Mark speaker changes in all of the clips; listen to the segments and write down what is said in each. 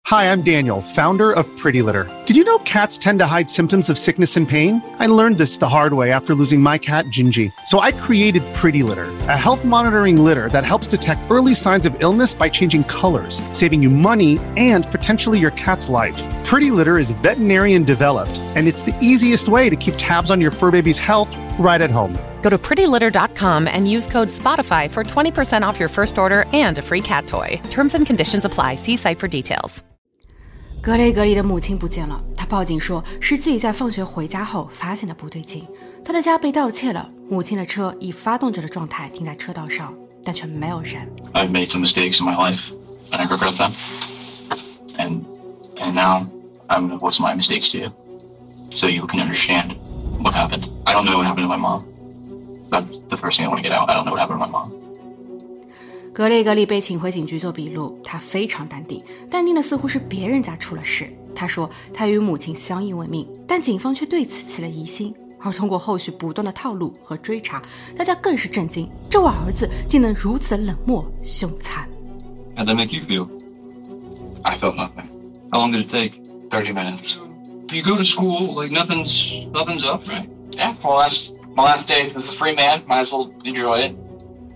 Speaker 1: Hi, I'm Daniel, founder of Pretty Litter. Did you know cats tend to hide symptoms of sickness and pain? I learned this the hard way after losing my cat, Gingy. So I created Pretty Litter, a health monitoring litter that helps detect early signs of illness by changing colors, saving you money and potentially your cat's life. Pretty Litter is veterinarian developed, and it's the easiest way to keep tabs on your fur baby's health right at home.
Speaker 2: Go to prettylitter.com and use code SPOTIFY for 20% off your first order and a free cat toy. Terms and conditions apply. See site for details.
Speaker 3: 格雷格里的母亲不见了，他报警说是自己在放学回家后发现的不对劲。他的家被盗窃了，母亲的车以发动着的状态停在车道上，但却没有人。
Speaker 4: I've made some mistakes in my life, and I regret them. And now I'm going to voice my mistakes to you, so you can understand what happened. I don't know what happened to my mom. That's the first thing I want to get out. I don't know what happened to my mom.
Speaker 3: 格雷格里被请回警局做笔录，他非常淡定，淡定的似乎是别人家出了事。他说他与母亲相依为命，但警方却对此起了疑心。而通过后续不断的套路和追查，大家更是震惊，这位儿子竟能如此的冷漠凶残。
Speaker 4: How'd that make you feel? I felt nothing. How long did it take? 30 minutes. You go to school like nothing's up, right? Yeah, well, that's my last day as a free man. Might as well enjoy it.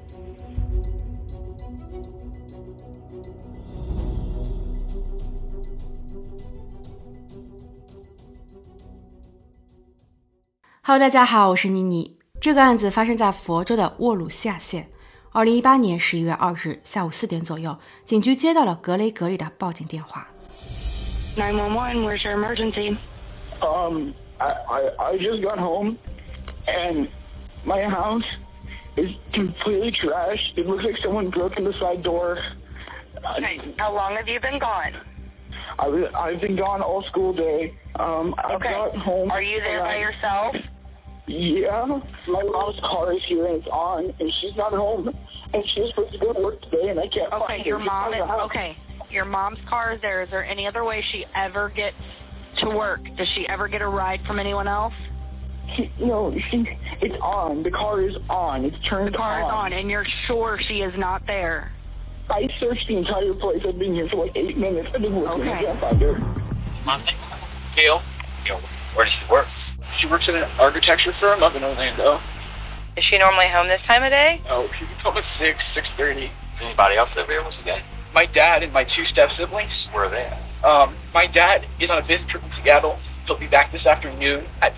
Speaker 3: Hello， 大家好，我是妮妮。这个案子发生在佛州的沃鲁西亚县。2018年11月2日下午4点左右，警局接到了格雷格里的报警电话。
Speaker 5: 911, where's your emergency?
Speaker 6: I just got home and my house is completely trashed. It looks like someone broke in the side door.
Speaker 5: Okay, how long have you been gone?
Speaker 6: I've been gone all school day. I got home.
Speaker 5: Are you there by yourself?
Speaker 6: Yeah. My mom's car is here and it's on, and she's not home. And she was supposed to go to work today, and I can't find her.
Speaker 5: Okay, your mom is okay. Your mom's car is there. Is there any other way she ever gets to work? Does she ever get a ride from anyone else?
Speaker 6: It's on. The car is on. It's turned on.
Speaker 5: The car is on, and you're sure she is not there?
Speaker 6: I searched the entire place. I've been here for like 8 minutes. I've been looking.
Speaker 5: Okay.
Speaker 6: I can't find her.
Speaker 4: Gail, where does she work? She works at an architecture firm up in Orlando.
Speaker 7: Is she normally home this time of day?
Speaker 4: Oh, she gets home at 6:30. Does anybody else live here? What's again? My dad and my 2 step-siblings. Where are they at? My dad is on a business trip in Seattle. He'll be back this afternoon at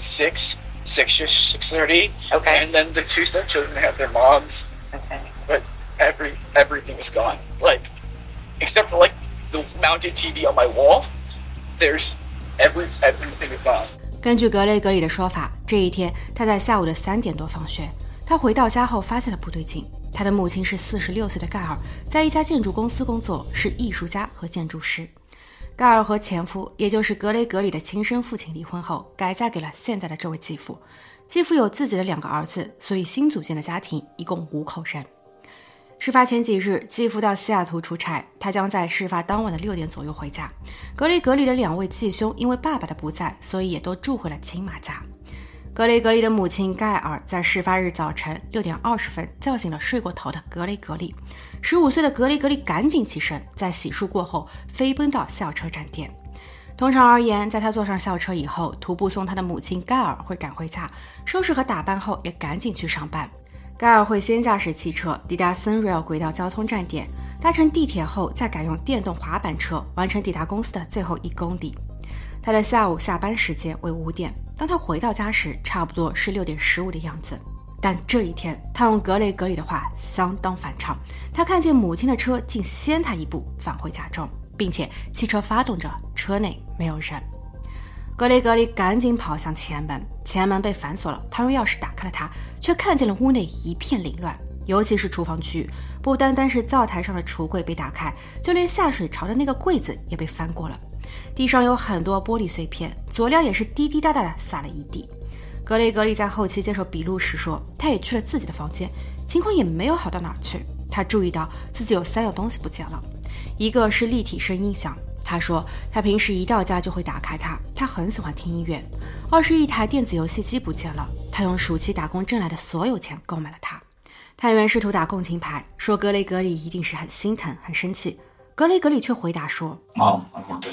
Speaker 4: 6:30.
Speaker 7: Okay.
Speaker 4: And then the 2 stepchildren have their moms.
Speaker 7: Okay.
Speaker 4: But everything is gone. Like, except for like the mounted TV on my wall. There's everything is gone.
Speaker 3: 根据格雷格里的说法，这一天他在下午的3点多放学。他回到家后发现了不对劲。他的母亲是46岁的盖尔，在一家建筑公司工作，是艺术家和建筑师。盖尔和前夫，也就是格雷格里的亲生父亲离婚后，改嫁给了现在的这位继父。继父有自己的2个儿子，所以新组建的家庭一共5口人。事发前几日，继父到西雅图出差，他将在事发当晚的6点左右回家。格雷格里的2位继兄因为爸爸的不在，所以也都住回了亲妈家。格雷格里的母亲盖尔在事发日早晨6点20分叫醒了睡过头的格雷格里。15岁的格雷格里赶紧起身，在洗漱过后飞奔到校车站点。通常而言，在他坐上校车以后，徒步送他的母亲盖尔会赶回家，收拾和打扮后也赶紧去上班。盖尔会先驾驶汽车抵达 Sunrail 轨道交通站点，搭乘地铁后再改用电动滑板车完成抵达公司的最后1公里。他的下午下班时间为5点，当他回到家时差不多是6点15的样子。但这一天他用格雷格里的话相当反常，他看见母亲的车竟先他一步返回家中，并且汽车发动着，车内没有人。格雷格里赶紧跑向前门，前门被反锁了，他用钥匙打开了它，却看见了屋内一片凌乱，尤其是厨房区域，不单单是灶台上的橱柜被打开，就连下水槽的那个柜子也被翻过了，地上有很多玻璃碎片，佐料也是滴滴答答的洒了一地。格雷格里在后期接受笔录时说，他也去了自己的房间，情况也没有好到哪儿去。他注意到自己有3样东西不见了，一个是立体声音响，他说他平时一到家就会打开它，他很喜欢听音乐。2是一台电子游戏机不见了，他用暑期打工挣来的所有钱购买了它。探员试图打共情牌，说格雷格里一定是很心疼很生气，格雷格里却回答说
Speaker 4: Mom, I'm working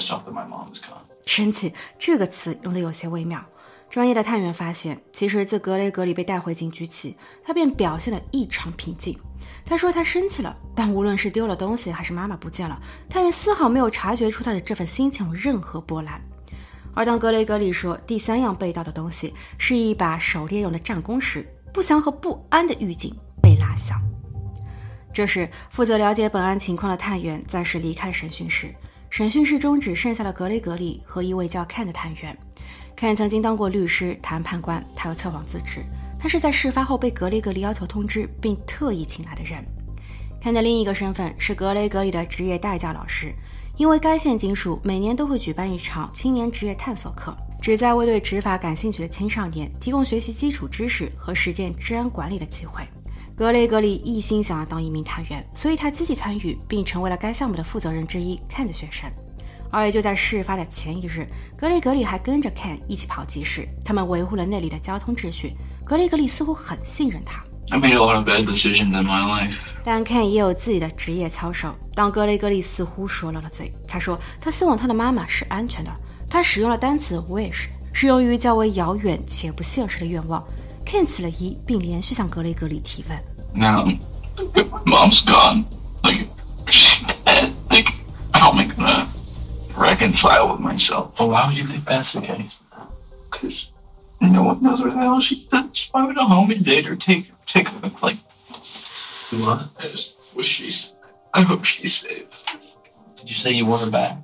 Speaker 4: pissed off that my mom is gone.
Speaker 3: 生气这个词用得有些微妙。专业的探员发现，其实自格雷格里被带回警局起，他便表现得异常平静。他说他生气了，但无论是丢了东西还是妈妈不见了，探员丝毫没有察觉出他的这份心情有任何波澜。而当格雷格里说第3样被盗的东西是一把狩猎用的战弓时，不祥和不安的预警被拉响。这时负责了解本案情况的探员暂时离开了审讯室，审讯室中只剩下了格雷格里和一位叫 Ken 的探员。Ken 曾经当过律师、谈判官，他有测谎资质，他是在事发后被格雷格里要求通知并特意请来的人。Ken 的另一个身份是格雷格里的职业代教老师，因为该县警署每年都会举办一场青年职业探索课，旨在为对执法感兴趣的青少年提供学习基础知识和实践治安管理的机会。格雷格里一心想要当一名探员，所以他积极参与并成为了该项目的负责人之一 Ken 的学生。而也就在事发的前一日，格雷格里还跟着 Ken 一起跑集市，他们维护了那里的交通秩序。格雷格里似乎很信任他。
Speaker 4: I made a lot of bad decisions in my life.
Speaker 3: 但 Ken 也有自己的职业操守。当格雷格里似乎说漏了嘴，他说他希望他的妈妈是安全的。他使用了单词 wish， 适用于较为遥远且不现实的愿望。Ken 起了疑，并连续向格雷格里提问。
Speaker 4: Now, if my mom's gone, like, she's dead, like, how am I gonna reconcile with myself? Well, why would you think that's the case? Because no one knows where the hell she is. Why would a home invade or take her, like, what? I just wish I hope she's safe. Did you say you want her back?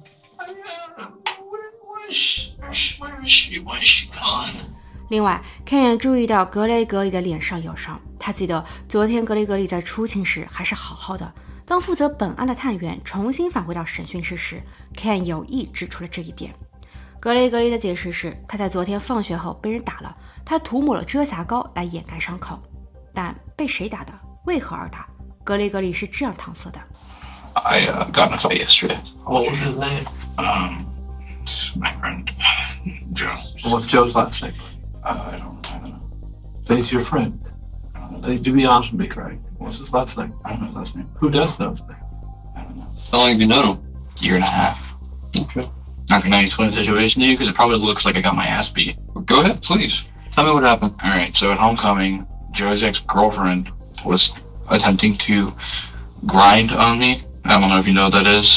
Speaker 4: Where is she? Why is she gone?
Speaker 3: 另外 Ken 也注意到格雷格里的脸上有伤，他记得昨天格雷格里在出勤时还是好好的。当负责本案的探员重新返回到审讯室时， Ken 有意指出了这一点。格雷格里的解释是他在昨天放学后被人打了，他涂抹了遮瑕膏来掩盖伤口。但被谁打的，为何而打，格雷格里是这样搪塞的。
Speaker 4: I got in a fight yesterday. What was his name? My friend, Joe.
Speaker 8: What's Joe's last name?
Speaker 4: I don't know.
Speaker 8: Say he's your friend. To be honest with me, Craig. What's his last name?
Speaker 4: I don't know his last name.
Speaker 8: Who does know his name?
Speaker 4: I don't know.
Speaker 8: How long have you known him?
Speaker 4: Year and a half.
Speaker 8: Okay.
Speaker 4: Not gonna explain the situation to you because it probably looks like I got my ass beat.
Speaker 8: Go ahead, please. Tell me what happened.
Speaker 4: Alright, so at homecoming, Joe's ex-girlfriend was attempting to grind on me. I don't know if you know what that is.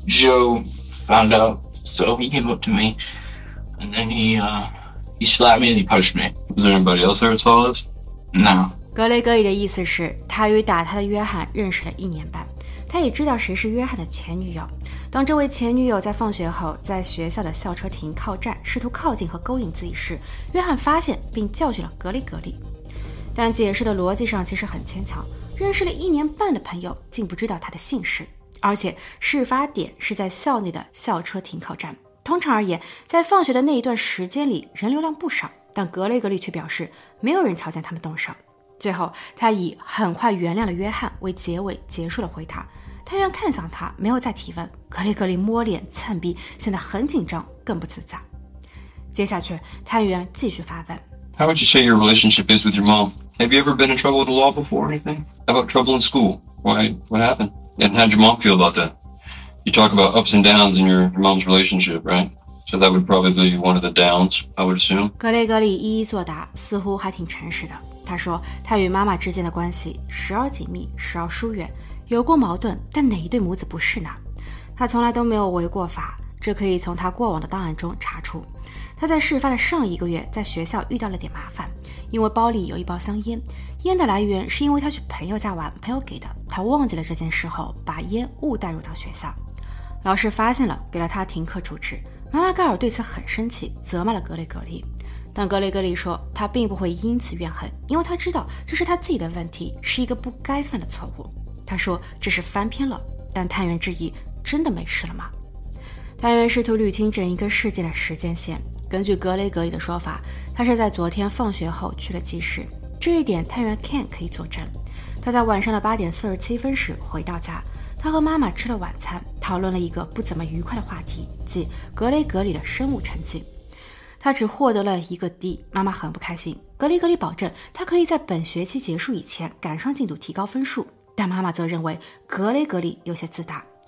Speaker 4: Joe found out, so he came up to me, and then he slapped me and he punched me.
Speaker 8: Was there anybody else there that saw this?
Speaker 4: No.
Speaker 3: 格雷格里的意思是他与打他的约翰认识了1年半，他也知道谁是约翰的前女友。当这位前女友在放学后在学校的校车停靠站试图靠近和勾引自己时，约翰发现并教训了格雷格里。但解释的逻辑上其实很牵强，认识了1年半的朋友竟不知道他的姓氏，而且事发点是在校内的校车停靠站。通常而言，在放学的那一段时间里人流量不少，但格雷格里却表示没有人瞧见他们动手。最后他以很快原谅了约翰为结尾结束了回答。探员看向他，没有再提问。格雷格里摸脸蹭鼻，显得很紧张，更不自在。接下去探员继续发问。
Speaker 8: How would you say your relationship is with your mom? Have you ever been in trouble with the law before or anything? How about trouble in school? Why? What happened? And how'd your mom feel about that? You talk about ups and downs in your mom's relationship, right? So that would probably be one of the downs, I would assume.
Speaker 3: 格雷格里一一作答，似乎还挺诚实的。他说他与妈妈之间的关系时而紧密，时而疏远，有过矛盾，但哪一对母子不是呢？他从来都没有违过法，这可以从他过往的档案中查出。他在事发的上1个月在学校遇到了点麻烦，因为包里有一包香烟，烟的来源是因为他去朋友家玩，朋友给的，他忘记了这件事后把烟误带入到学校。老师发现了，给了他停课处置。妈妈盖尔对此很生气，责骂了格雷格里。但格雷格里说他并不会因此怨恨，因为他知道这是他自己的问题，是一个不该犯的错误。他说这是翻篇了，但探员质疑真的没事了吗？探员试图捋清整一个事件的时间线。根据格雷格里的说法，他是在昨天放学后去了集市，这一点探员 Ken 可以作证。他在晚上的8点47分时回到家，他和妈妈吃了晚餐，讨论了一个不怎么愉快的话题，即格雷格里的生物成绩。他只获得了1个 D， 妈妈很不开心。格雷格里保证他可以在本学期结束以前赶上进度提高分数，但妈妈则认为格雷格里有些自大。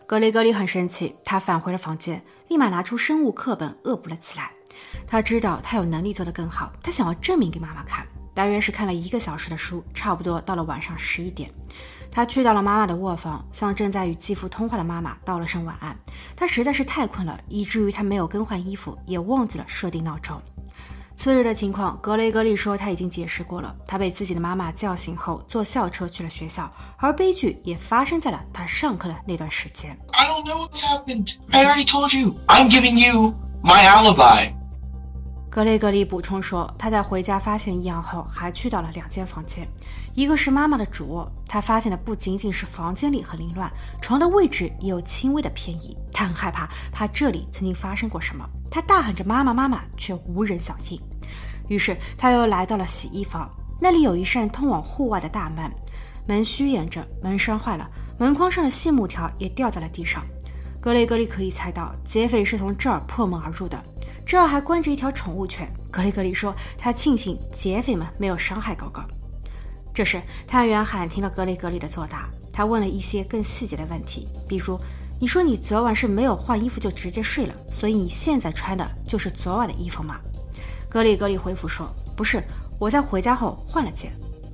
Speaker 3: 格雷格里很生气，他返回了房间，立马拿出生物课本恶补了起来。他知道他有能力做得更好，他想要证明给妈妈看。大约是看了1个小时的书，差不多到了晚上11点。他去到了妈妈的卧房，向正在与继父通话的妈妈道了声晚安。他实在是太困了，以至于他没有更换衣服，也忘记了设定闹钟。次日的情况，格雷格利说他已经解释过了。他被自己的妈妈叫醒后，坐校车去了学校，而悲剧也发生在了他上课的那段时间。
Speaker 4: I don't know what happened. I already told you. I'm giving you my alibi.
Speaker 3: 格雷格利补充说，他在回家发现异样后，还去到了2间房间，一个是妈妈的主卧，他发现的不仅仅是房间里很凌乱，床的位置也有轻微的偏移。他很害怕，怕这里曾经发生过什么。他大喊着妈妈妈妈，却无人响应。于是他又来到了洗衣房，那里有一扇通往户外的大门，门虚掩着，门栓坏了，门框上的细木条也掉在了地上。格雷格利可以猜到劫匪是从这儿破门而入的，这儿还关着一条宠物犬。格雷格利说他庆幸劫匪们没有伤害狗狗。这时探员喊停了格雷格利的作答，他问了一些更细节的问题，比如你说你昨晚是没有换衣服就直接睡了，所以你现在穿的就是昨晚的衣服吗？格雷格利回复说不是，我在回家后换了件。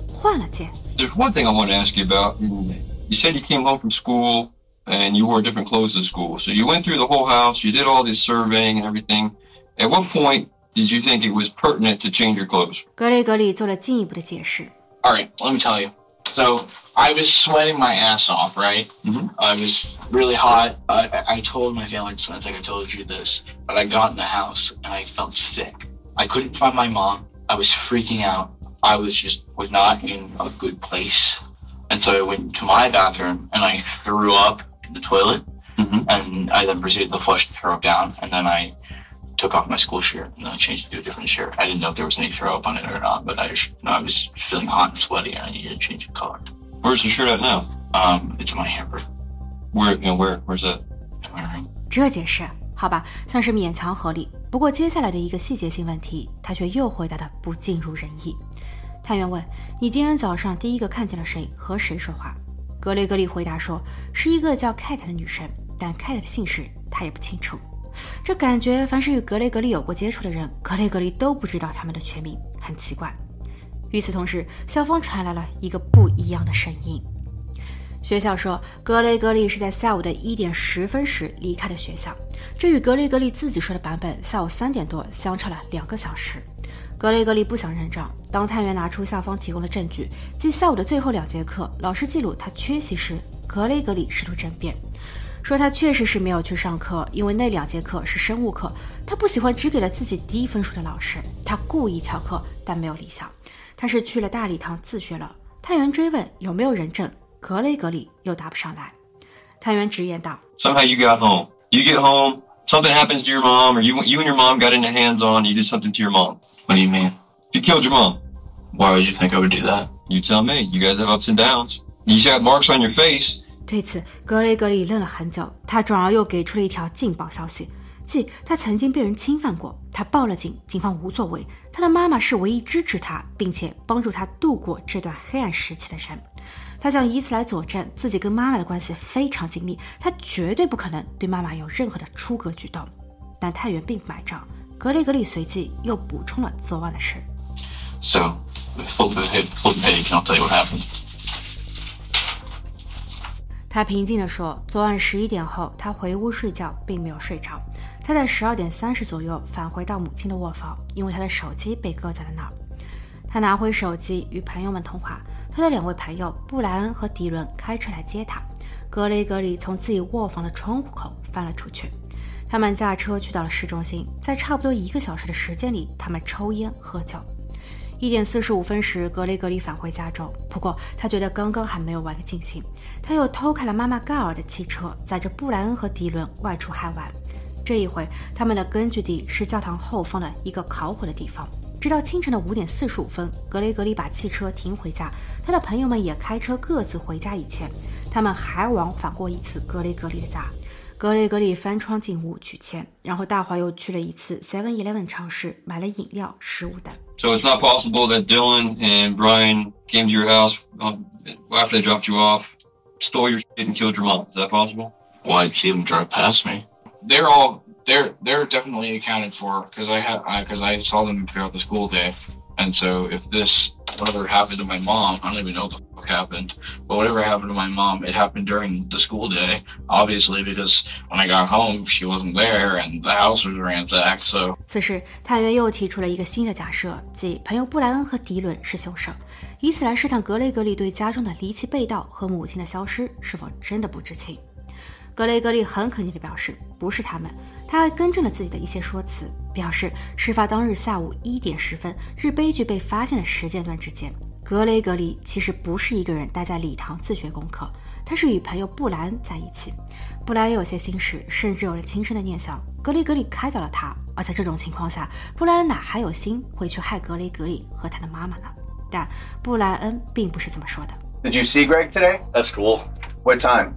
Speaker 8: There's one thing I want to ask you about. You said you came home from school and you wore different clothes to school. So you went through the whole house, you did all this surveying and everything. At what point did you think it was pertinent to change your clothes?
Speaker 3: 格雷格利做了进一步的解释。
Speaker 4: All right, let me tell you. So I was sweating my ass off, right? I was really hot. I told my family, I think I told you this, but I got in the house and I felt sick. I couldn't find my mom. I was freaking out. I was not in a good place. And so I went to my bathroom and I threw up in the toilet. And I then proceeded to flush the throw up down. And then I took off my school shirt and then I changed it to a different shirt. I didn't know if there was any throw up on it or not, but I was feeling hot and sweaty and I needed to change the color.
Speaker 8: Where's the shirt at now?
Speaker 4: It's in my hamper.
Speaker 8: Where's that?
Speaker 4: In my room.
Speaker 3: 这解释好吧，算是勉强合理。不过接下来的一个细节性问题，他却又回答的不尽如人意。探员问：“你今天早上第一个看见了谁，和谁说话？”格雷格利回答说：“是一个叫凯特的女生，但凯特的姓氏他也不清楚。”这感觉凡是与格雷格利有过接触的人，格雷格利都不知道他们的全名，很奇怪。与此同时，校方传来了一个不一样的声音。学校说，格雷格利是在下午的1点10分时离开的学校，这与格雷格利自己说的版本下午3点多相差了2个小时。格雷格利不想认账，当探员拿出校方提供的证据，即下午的最后2节课老师记录他缺席时，格雷格利试图争辩，说他确实是没有去上课，因为那2节课是生物课，他不喜欢只给了自己低分数的老师，他故意翘课，但没有离校，他是去了大礼堂自学了。探员追问有没有人证，格雷格利又答不上来。探员直言道
Speaker 8: Somehow you got home. You get home, something happens to your mom, or you and your mom got into hands-on, you did something to your mom.
Speaker 4: What do you mean?
Speaker 8: You killed your mom.
Speaker 4: Why would you think I would do that?
Speaker 8: You tell me. You guys have ups and downs. You got marks on your face.
Speaker 3: 对此，格雷格利愣了很久，他转而又给出了一条劲爆消息，即他曾经被人侵犯过，他报了警，警方无作为，他的妈妈是唯一支持他并且帮助他度过这段黑暗时期的人。他想以此来佐证自己跟妈妈的关系非常紧密，他绝对不可能对妈妈有任何的出格举动。但探员并不买账，格雷格利随即又补充了昨晚的事。
Speaker 4: So, flip the page and I'll tell you what happened.
Speaker 3: 他平静地说，昨晚11点后他回屋睡觉，并没有睡着。他在12点30左右返回到母亲的卧房，因为他的手机被搁在了那儿。他拿回手机与朋友们通话，他的2位朋友布莱恩和迪伦开车来接他。格雷格利从自己卧房的窗户口翻了出去。他们驾车去到了市中心，在差不多1个小时的时间里，他们抽烟喝酒。1点45分时，格雷格利返回家中，不过他觉得刚刚还没有完的进行，他又偷开了妈妈盖尔的汽车，载着布莱恩和迪伦外出嗨玩。这一回，他们的根据地是教堂后方的一个烤火的地方。直到清晨的5点45分，格雷格利把汽车停回家，他的朋友们也开车各自回家以前，他们还往返过一次格雷格利的家。格雷格利翻窗进屋取钱，然后大华又去了一次 7-Eleven 超市，买了饮料、食物等。
Speaker 8: So it's not possible that Dylan and Brian came to your house after they dropped you off, stole your shit and killed your mom. Is that possible?
Speaker 4: Well, I'd see them drive past me. They're definitely accounted for because I saw them throughout the school day. And so if this whatever happened to my mom, I don't even know what the fuck happened, but whatever happened to my mom, it happened during the school day, obviously, because when I got home, she wasn't there and the house was ransacked, so.
Speaker 3: 此时，探员又提出了一个新的假设，即朋友布莱恩和迪伦是凶手，以此来试探格雷格里对家中的离奇被盗和母亲的消失是否真的不知情。格雷格里很肯定地表示不是他们，他还更正了自己的一些说辞，表示事发当日下午1点10分至悲剧被发现的时间段之间，格雷格里其实不是一个人待在礼堂自学功课，他是与朋友布莱恩在一起。布莱恩有些心事，甚至有了轻生的念想，格雷格里开导了他，而在这种情况下，布莱恩哪还有心会去害格雷格里和他的妈妈呢？但布莱恩并不是这么说的。
Speaker 9: Did you see Greg today?
Speaker 10: That's cool.
Speaker 9: What time?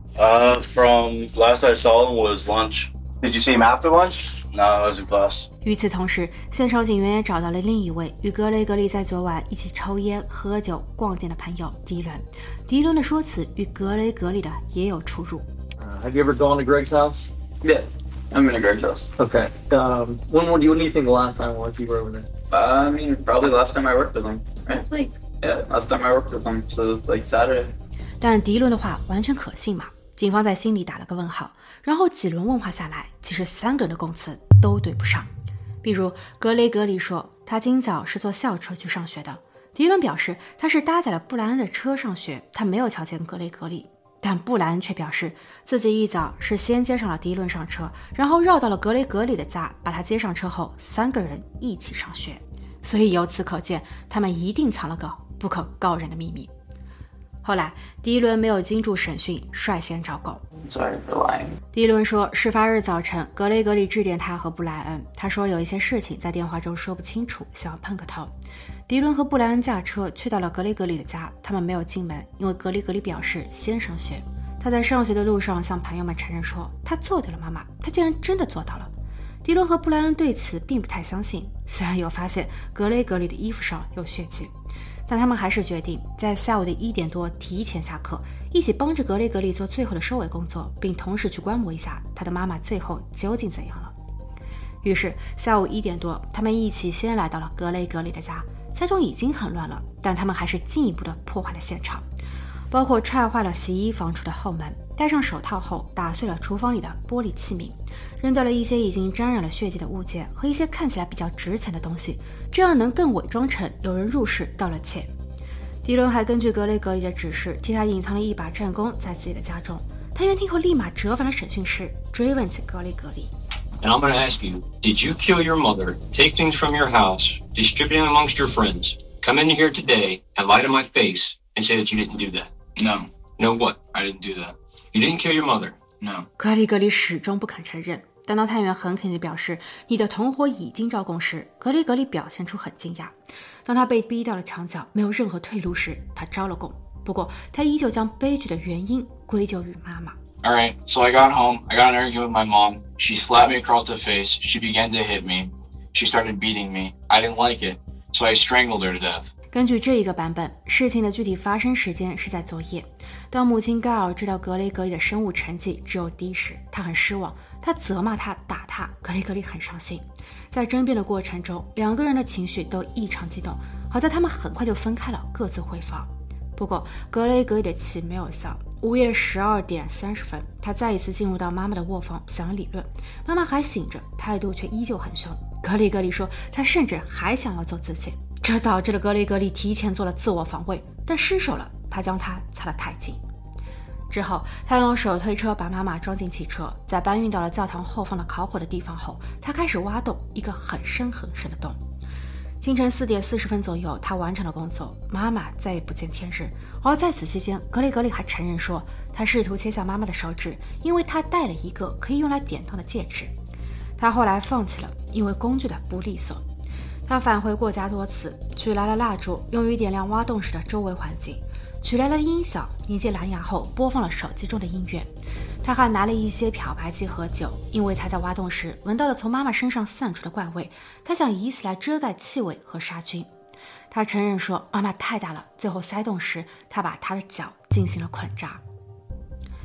Speaker 10: From last I saw him was lunch.
Speaker 9: Did you see him after lunch?
Speaker 10: No, I was in class.
Speaker 3: 与此同时，现场警员也找到了另一位与格雷格里在昨晚一起抽烟、喝酒、逛店的朋友迪伦。迪伦的说辞与格雷格里的也有出入。
Speaker 11: Have you ever gone to Greg's house?
Speaker 12: Yeah, I'm in Greg's house.
Speaker 11: Okay. When do you think the last time was you were over there?
Speaker 12: I mean, probably last time I worked with him. Right? Yeah, last time I worked with him, so like Saturday.
Speaker 3: 但迪伦的话完全可信吗？警方在心里打了个问号，然后几轮问话下来，其实3个人的供词都对不上。比如格雷格里说他今早是坐校车去上学的，迪伦表示他是搭载了布莱恩的车上学，他没有瞧见格雷格里。但布莱恩却表示自己一早是先接上了迪伦上车，然后绕到了格雷格里的家，把他接上车后3个人一起上学。所以由此可见，他们一定藏了个不可告人的秘密。后来迪伦没有经住审讯，率先招供。
Speaker 12: Sorry for lying.
Speaker 3: 迪伦说事发日早晨格雷格里致电他和布莱恩，他说有一些事情在电话中说不清楚，想要碰个头。迪伦和布莱恩驾车去到了格雷格里的家，他们没有进门，因为格雷格里表示先上学。他在上学的路上向朋友们承认说他做对了妈妈，他竟然真的做到了。迪伦和布莱恩对此并不太相信，虽然有发现格雷格里的衣服上有血迹，但他们还是决定在下午的1点多提前下课，一起帮着格雷格里做最后的收尾工作，并同时去观摩一下他的妈妈最后究竟怎样了。于是下午1点多，他们一起先来到了格雷格里的家，家中已经很乱了，但他们还是进一步的破坏了现场，包括踹坏了洗衣房处的后门，戴上手套后打碎了厨房里的玻璃器皿，扔掉了一些已经沾染了血迹的物件和一些看起来比较值钱的东西，这样能更伪装成有人入室盗了窃。迪伦还根据格雷格里的指示替他隐藏了一把战弓在自己的家中。探员听后立马折返了审讯室，追问起格雷格里。
Speaker 8: And I'm going to ask you, did you kill your mother, take things from your house, distribute them amongst your friends, come in here today and lie to my face and say that you didn't do that?
Speaker 4: No.
Speaker 8: No what?
Speaker 4: I didn't do that.
Speaker 8: You didn't kill your mother?
Speaker 4: No.
Speaker 3: 格雷格里始终不肯承认，但当探员很肯定地表示你的同伙已经招供时，格雷格里表现出很惊讶。当他被逼到了墙角，没有任何退路时，他招了供，不过他依旧将悲剧的原因归咎于妈妈。
Speaker 4: Alright, so I got home, I got in an argument with my mom, she slapped me across the face, she began to hit me, she started beating me, I didn't like it, so I strangled her to death.
Speaker 3: 根据这一个版本，事情的具体发生时间是在昨夜。当母亲盖尔知道格雷格里的生物成绩只有D时，她很失望，她责骂他，打他，格雷格里很伤心。在争辩的过程中，2个人的情绪都异常激动，好在他们很快就分开了，各自回房。不过格雷格里的气没有消，午夜12点30分，他再一次进入到妈妈的卧房想要理论，妈妈还醒着，态度却依旧很凶。格雷格里说他甚至还想要揍自己，这导致了格雷格里提前做了自我防卫，但失手了，他将他擦得太近。之后他用手推车把妈妈装进汽车，在搬运到了教堂后方的烤火的地方后，他开始挖洞，一个很深很深的洞。清晨4点40分左右，他完成了工作，妈妈再也不见天日。而在此期间，格雷格里还承认说他试图切下妈妈的手指，因为他戴了一个可以用来典当的戒指。他后来放弃了，因为工具的不利索。他返回过家多次，取来了蜡烛，用于点亮挖洞时的周围环境，取来了音响，连接蓝牙后播放了手机中的音乐。他还拿了一些漂白剂和酒，因为他在挖洞时闻到了从妈妈身上散出的怪味，他想以此来遮盖气味和杀菌。他承认说妈妈太大了，最后塞洞时他把她的脚进行了捆扎。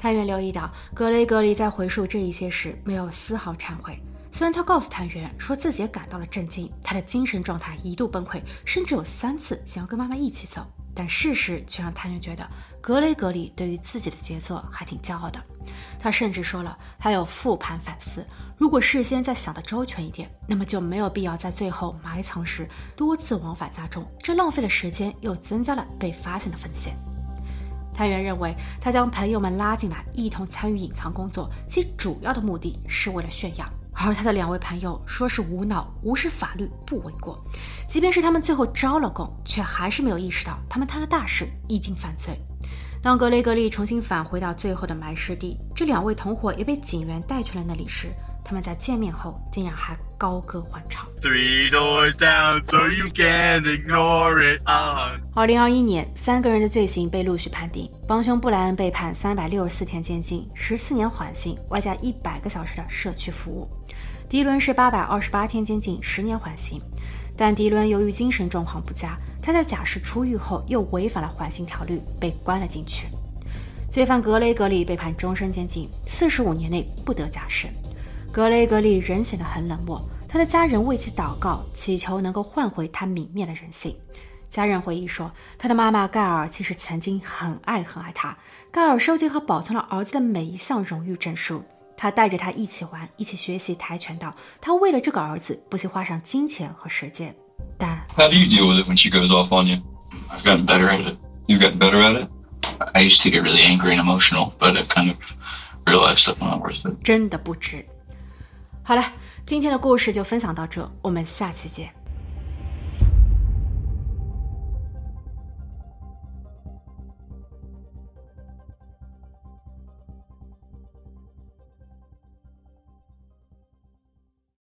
Speaker 3: 探员留意到，格雷格里在回述这一些时没有丝毫忏悔。虽然他告诉探员说自己也感到了震惊，他的精神状态一度崩溃，甚至有3次想要跟妈妈一起走，但事实却让探员觉得格雷格里对于自己的杰作还挺骄傲的。他甚至说了，他有复盘反思，如果事先再想得周全一点，那么就没有必要在最后埋藏时多次往返家中，这浪费了时间，又增加了被发现的风险。探员认为，他将朋友们拉进来一同参与隐藏工作，其主要的目的是为了炫耀，而他的2位朋友说是无脑无视法律不为过，即便是他们最后招了供，却还是没有意识到他们摊了大事，已经犯罪。当格雷格利重新返回到最后的埋尸地，这2位同伙也被警员带去了那里时，他们在见面后竟然还高歌欢唱。
Speaker 13: 3 doors down so you can't ignore it on。
Speaker 3: 2021年3个人的罪行被陆续判定，帮凶布莱恩被判364天监禁，14年缓刑，外加100个小时的社区服务。迪伦是828天监禁，10年缓刑。但迪伦由于精神状况不佳，他在假释出狱后又违反了缓刑条例，被关了进去。罪犯格雷格里被判终身监禁，45年内不得假释。格雷格里人显得很冷漠，他的家人为其祷告，祈求能够换回他泯灭的人性。家人回忆说，他的妈妈盖尔其实曾经很爱他，盖尔收集和保存了儿子的每一项荣誉证书，他带着他一起玩，一起学习跆拳道，他为了这个儿子不惜花上金钱和时间。但
Speaker 8: How do you deal with it when she goes off on you?
Speaker 4: I've gotten better at it.
Speaker 8: You've gotten better at it?
Speaker 4: I used to get really angry and emotional, but I kind of realized that's not worth it.
Speaker 3: 真的不值。好了，今天的故事就分享到这，我们下期见。